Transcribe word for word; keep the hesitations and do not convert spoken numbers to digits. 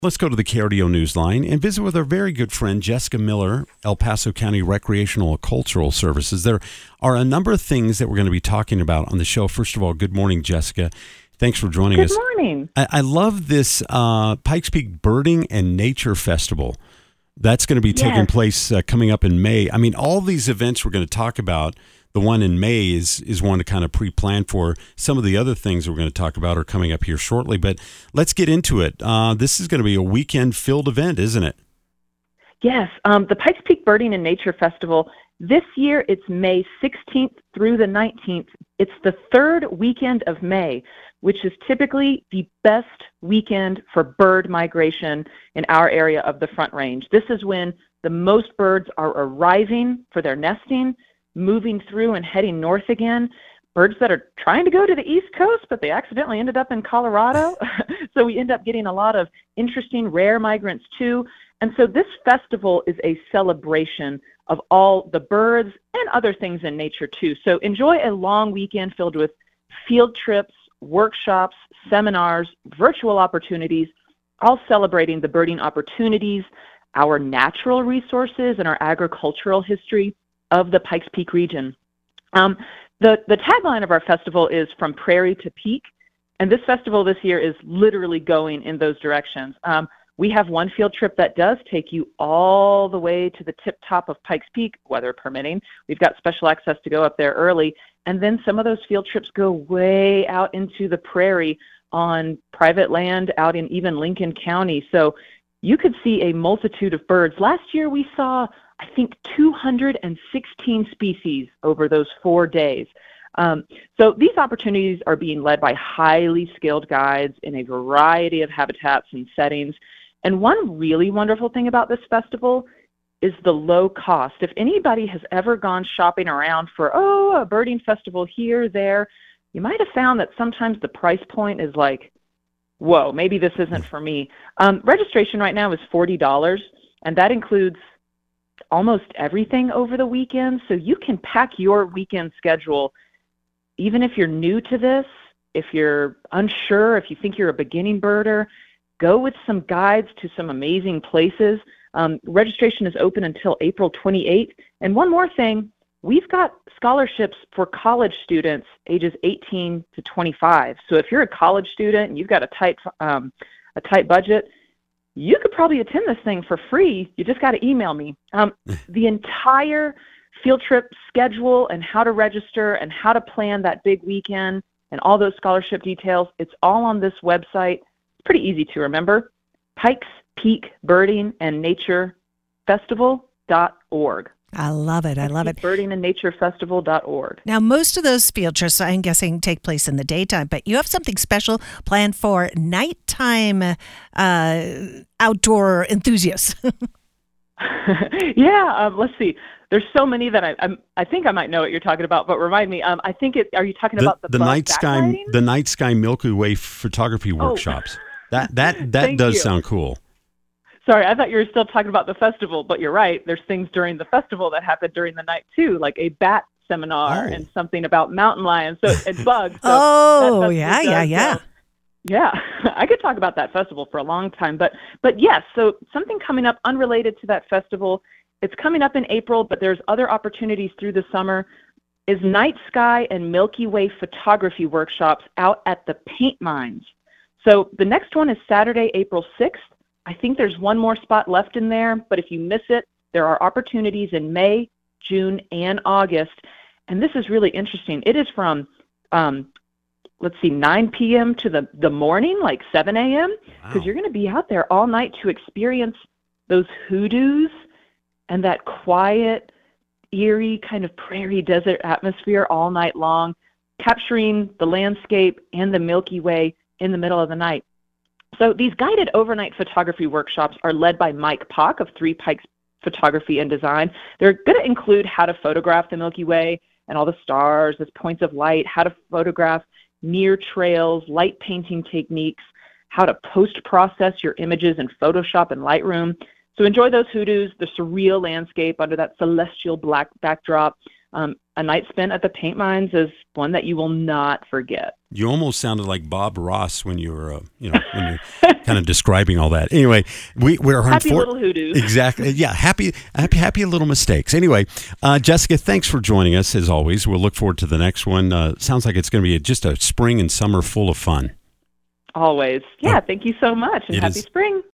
Let's go to the K R D O Newsline and visit with our very good friend, Jessica Miller, El Paso County Recreational and Cultural Services. There are a number of things that we're going to be talking about on the show. First of all, good morning, Jessica. Thanks for joining good us. Good morning. I, I love this uh, Pikes Peak Birding and Nature Festival. That's going to be taking yes. place uh, coming up in May. I mean, all these events we're going to talk about, the one in May is is one to kind of pre-plan for. Some of the other things we're going to talk about are coming up here shortly, but let's get into it. Uh, this is going to be a weekend-filled event, isn't it? Yes. Um, the Pikes Peak Birding and Nature Festival, this year it's May sixteenth through the nineteenth. It's the third weekend of May, which is typically the best weekend for bird migration in our area of the Front Range. This is when the most birds are arriving for their nesting, moving through and heading north again. Birds that are trying to go to the East Coast, but they accidentally ended up in Colorado. So we end up getting a lot of interesting, rare migrants too. And so this festival is a celebration of all the birds and other things in nature too. So enjoy a long weekend filled with field trips, workshops, seminars, virtual opportunities, all celebrating the birding opportunities, our natural resources, and our agricultural history of the Pikes Peak region. Um, the, the tagline of our festival is From Prairie to Peak, and this festival this year is literally going in those directions. Um, we have one field trip that does take you all the way to the tip top of Pikes Peak, weather permitting. We've got special access to go up there early, and then some of those field trips go way out into the prairie on private land out in even Lincoln County. So you could see a multitude of birds. Last year we saw, I think, two hundred sixteen species over those four days. Um, so these opportunities are being led by highly skilled guides in a variety of habitats and settings. And one really wonderful thing about this festival is the low cost. If anybody has ever gone shopping around for, oh, a birding festival here, there, you might have found that sometimes the price point is like, whoa, maybe this isn't for me. Um, registration right now is forty dollars, and that includes almost everything over the weekend. So you can pack your weekend schedule, even if you're new to this, if you're unsure, if you think you're a beginning birder, go with some guides to some amazing places. Um, registration is open until April twenty-eighth. And one more thing, we've got scholarships for college students ages eighteen to twenty-five. So if you're a college student and you've got a tight, um, a tight budget, you could probably attend this thing for free. You just got to email me. Um, the entire field trip schedule and how to register and how to plan that big weekend and all those scholarship details, it's all on this website. It's pretty easy to remember, Pikes Peak Birding and Nature Festival dot org. I love it. I love it. Birding and Nature Festival dot org. Now, most of those field trips, I'm guessing, take place in the daytime, but you have something special planned for nighttime uh, outdoor enthusiasts. yeah, um, let's see. There's so many that I I'm, I think I might know what you're talking about, but remind me. Um, I think it. Are you talking the, about the, the bug night sky, backlighting? the night sky Milky Way photography workshops? Oh. That that that does you. sound cool. Sorry, I thought you were still talking about the festival, but you're right. There's things during the festival that happen during the night too, like a bat seminar oh. and something about mountain lions so, and bugs. So oh, yeah, yeah, yeah. Go. Yeah, I could talk about that festival for a long time, but but yes, so something coming up unrelated to that festival. It's coming up in April, but there's other opportunities through the summer. Is night sky and Milky Way photography workshops out at the paint mines. So the next one is Saturday, April sixth. I think there's one more spot left in there, but if you miss it, there are opportunities in May, June, and August. And this is really interesting. It is from, um, let's see, nine p.m. to the, the morning, like seven a.m., because Wow. you're going to be out there all night to experience those hoodoos and that quiet, eerie kind of prairie desert atmosphere all night long, capturing the landscape and the Milky Way in the middle of the night. So these guided overnight photography workshops are led by Mike Pock of Three Pikes Photography and Design. They're going to include how to photograph the Milky Way and all the stars as points of light, how to photograph near trails, light painting techniques, how to post-process your images in Photoshop and Lightroom. So enjoy those hoodoos, the surreal landscape under that celestial black backdrop, um, a night spent at the paint mines is one that you will not forget. You almost sounded like Bob Ross when you were, uh, you know, when you're kind of describing all that. Anyway, we we're happy unfor- little hoodoos. Exactly. Yeah, happy, happy, happy little mistakes. Anyway, uh, Jessica, thanks for joining us as always. We'll look forward to the next one. Uh, sounds like it's going to be a, just a spring and summer full of fun. Always. Yeah. Oh, thank you so much, and happy is, spring.